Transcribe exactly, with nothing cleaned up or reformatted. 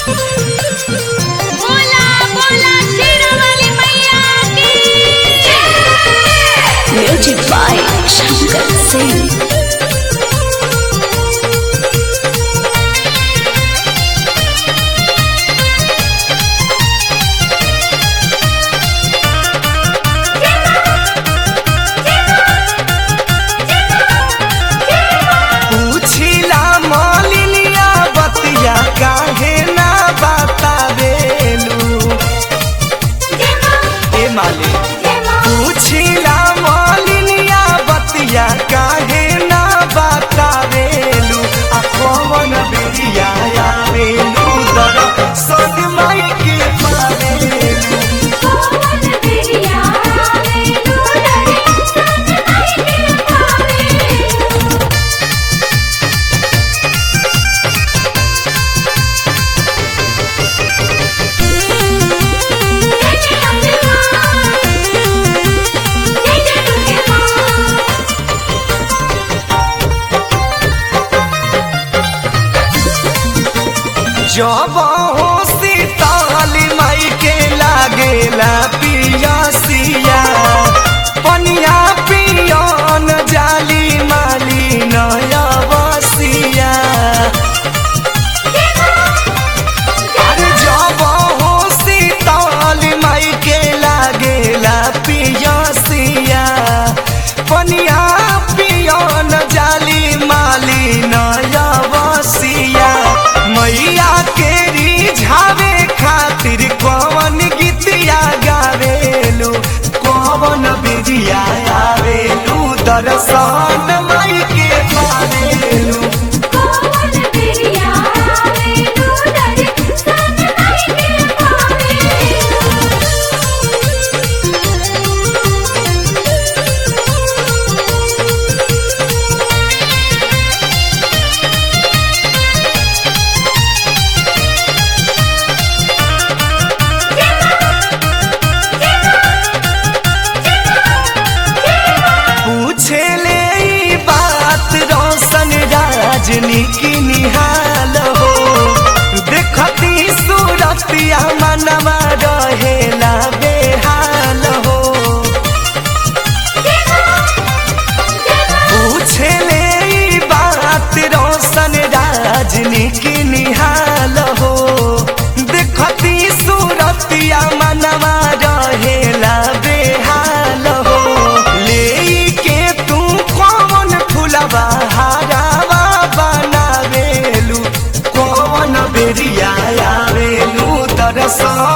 बोला बोला शेरावाली मैया की म्यूजिक बाय शंकर सिंह। पूछिला मालिनिया बतिया काहे ना बतावेलू ए माली पूछिला मालिनिया बतिया काहे ना बतावेलू आ कौन बेरिया आवेलू दर सोन माई के पावेलू कौन बेरिया आवेलू डरे सोन माई के पावेलू। जब हो सीताली माई के लागेला पियासिया पनिया पियन जाली माली नया बसिया अरे जब हो सीताली माई के लागेला पियासिया पनिया पियन जाली माली नया बसिया मैया के रिझावे खातिर कौन गीतिया गावेलू कौन बिजिया आवेलू दर्शन माई के पावेलू कौन बेरिया आवेलू डरे सोन माई के पावेलू। पूछे ले ई बात रोशन राजनी की निहाल हो देखती सूरतिया मनवा रहेला बेहाल हो पूछे ले ई बात रोशन राजनी की निहाल हो देखती सूरतिया मनवा रहेला बेहाल हो ले के तू कौन फुलवा हारावा बनावेलू कौन बेरिया आवेलू दर्शन